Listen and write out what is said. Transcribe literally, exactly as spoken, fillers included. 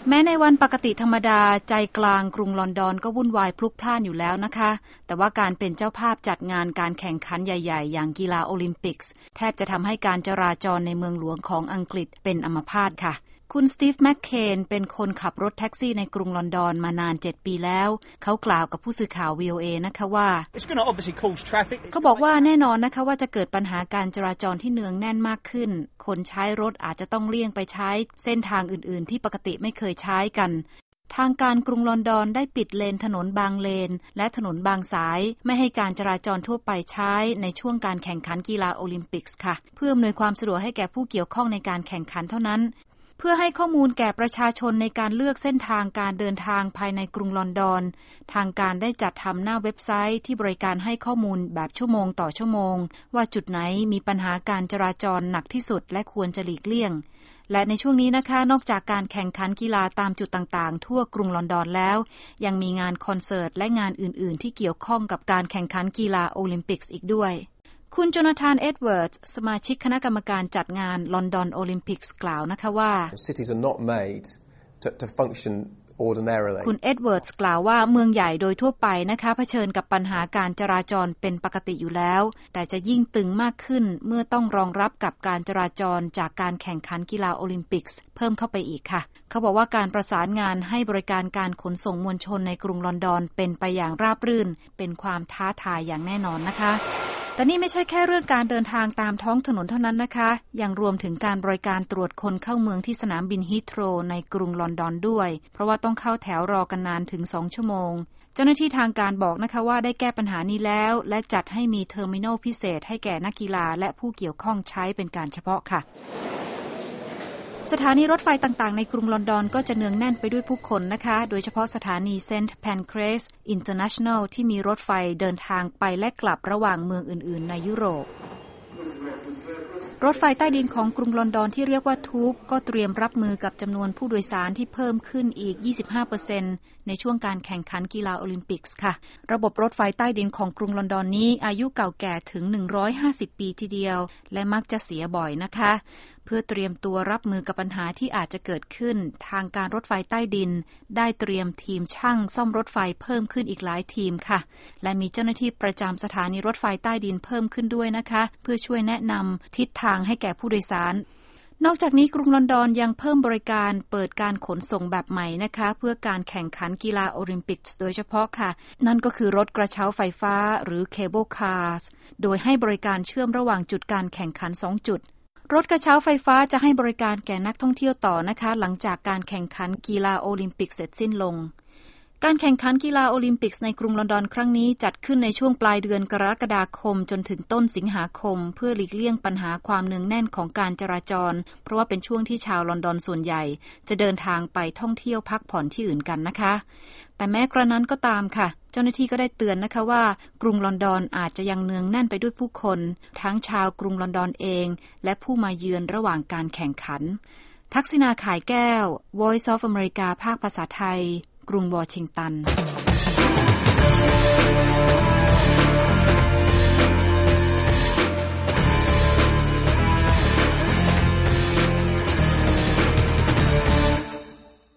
แม้ในวันปกติธรรมดาใจกลางกรุงลอนดอนก็วุ่นวายพลุกพล่านอยู่แล้วนะคะแต่ว่าการเป็นเจ้าภาพจัดงานการแข่งขันใหญ่ๆอย่างกีฬาโอลิมปิกส์แทบจะทำให้การจราจรในเมืองหลวงของอังกฤษเป็นอัมพาตค่ะคุณสตีฟแมคเคนเป็นคนขับรถแท็กซี่ในกรุงลอนดอนมานานเจ็ดปีแล้วเขากล่าวกับผู้สื่อข่าว วี โอ เอ นะคะว่าเขาบอกว่าแน่นอนนะคะว่าจะเกิดปัญหาการจราจรที่เนืองแน่นมากขึ้นคนใช้รถอาจจะต้องเลี่ยงไปใช้เส้นทางอื่นๆที่ปกติไม่เคยใช้กันทางการกรุงลอนดอนได้ปิดเลนถนนบางเลนและถนนบางสายไม่ให้การจราจรทั่วไปใช้ในช่วงการแข่งขันกีฬาโอลิมปิกส์ค่ะเพื่ออำนวยความสะดวกให้แก่ผู้เกี่ยวข้องในการแข่งขันเท่านั้นเพื่อให้ข้อมูลแก่ประชาชนในการเลือกเส้นทางการเดินทางภายในกรุงลอนดอนทางการได้จัดทำหน้าเว็บไซต์ที่บริการให้ข้อมูลแบบชั่วโมงต่อชั่วโมงว่าจุดไหนมีปัญหาการจราจรหนักที่สุดและควรจะหลีกเลี่ยงและในช่วงนี้นะคะนอกจากการแข่งขันกีฬาตามจุดต่างๆทั่วกรุงลอนดอนแล้วยังมีงานคอนเสิร์ตและงานอื่นๆที่เกี่ยวข้องกับการแข่งขันกีฬาโอลิมปิกส์อีกด้วยคุณโจนาธานเอ็ดเวิร์ดส์สมาชิกคณะกรรมการจัดงานลอนดอนโอลิมปิกส์กล่าวนะคะว่า Cities are not made to, to function ordinarily คุณเอ็ดเวิร์ดส์กล่าวว่าเมืองใหญ่โดยทั่วไปนะคะเผชิญกับปัญหาการจราจรเป็นปกติอยู่แล้วแต่จะยิ่งตึงมากขึ้นเมื่อต้องรองรับกับการจราจรจากการแข่งขันกีฬาโอลิมปิกส์เพิ่มเข้าไปอีกค่ะเขาบอกว่าการประสานงานให้บริการการขนส่งมวลชนในกรุงลอนดอนเป็นไปอย่างราบรื่นเป็นความท้าทายอย่างแน่นอนนะคะแต่นี่ไม่ใช่แค่เรื่องการเดินทางตามท้องถนนเท่านั้นนะคะยังรวมถึงการบริการตรวจคนเข้าเมืองที่สนามบินฮีทโรว์ในกรุงลอนดอนด้วยเพราะว่าต้องเข้าแถวรอกันนานถึงสองชั่วโมงเจ้าหน้าที่ทางการบอกนะคะว่าได้แก้ปัญหานี้แล้วและจัดให้มีเทอร์มินัลพิเศษให้แก่นักกีฬาและผู้เกี่ยวข้องใช้เป็นการเฉพาะค่ะสถานีรถไฟต่างๆในกรุงลอนดอนก็จะเนืองแน่นไปด้วยผู้คนนะคะโดยเฉพาะสถานีเซนต์แพนเครสอินเตอร์เนชั่นแนลที่มีรถไฟเดินทางไปและกลับระหว่างเมืองอื่นๆในยุโรปรถไฟใต้ดินของกรุงลอนดอนที่เรียกว่าทูบก็เตรียมรับมือกับจำนวนผู้โดยสารที่เพิ่มขึ้นอีก ยี่สิบห้าเปอร์เซ็นต์ ในช่วงการแข่งขันกีฬาโอลิมปิกส์ค่ะระบบรถไฟใต้ดินของกรุงลอนดอนนี้อายุเก่าแก่ถึงหนึ่งร้อยห้าสิบปีทีเดียวและมักจะเสียบ่อยนะคะเพื่อเตรียมตัวรับมือกับปัญหาที่อาจจะเกิดขึ้นทางการรถไฟใต้ดินได้เตรียมทีมช่างซ่อมรถไฟเพิ่มขึ้นอีกหลายทีมค่ะและมีเจ้าหน้าที่ประจำสถานีรถไฟใต้ดินเพิ่มขึ้นด้วยนะคะเพื่อช่วยแนะนำทิศทางให้แก่ผู้โดยสารนอกจากนี้กรุงลอนดอนยังเพิ่มบริการเปิดการขนส่งแบบใหม่นะคะเพื่อการแข่งขันกีฬาโอลิมปิกส์โดยเฉพาะค่ะนั่นก็คือรถกระเช้าไฟฟ้าหรือ Cable Cars โดยให้บริการเชื่อมระหว่างจุดการแข่งขันสองจุดรถกระเช้าไฟฟ้าจะให้บริการแก่นักท่องเที่ยวต่อนะคะหลังจากการแข่งขันกีฬาโอลิมปิกเสร็จสิ้นลงการแข่งขันกีฬาโอลิมปิกส์ในกรุงลอนดอนครั้งนี้จัดขึ้นในช่วงปลายเดือนกรกฎาคมจนถึงต้นสิงหาคมเพื่อหลีกเลี่ยงปัญหาความเนืองแน่นของการจราจรเพราะว่าเป็นช่วงที่ชาวลอนดอนส่วนใหญ่จะเดินทางไปท่องเที่ยวพักผ่อนที่อื่นกันนะคะแต่แม้กระนั้นก็ตามค่ะเจ้าหน้าที่ก็ได้เตือนนะคะว่ากรุงลอนดอนอาจจะยังเนืองแน่นไปด้วยผู้คนทั้งชาวกรุงลอนดอนเองและผู้มาเยือนระหว่างการแข่งขันทักษิณาข่ายแก้ว Voice of America ภาคภาษาไทยกรุงวอชิงตัน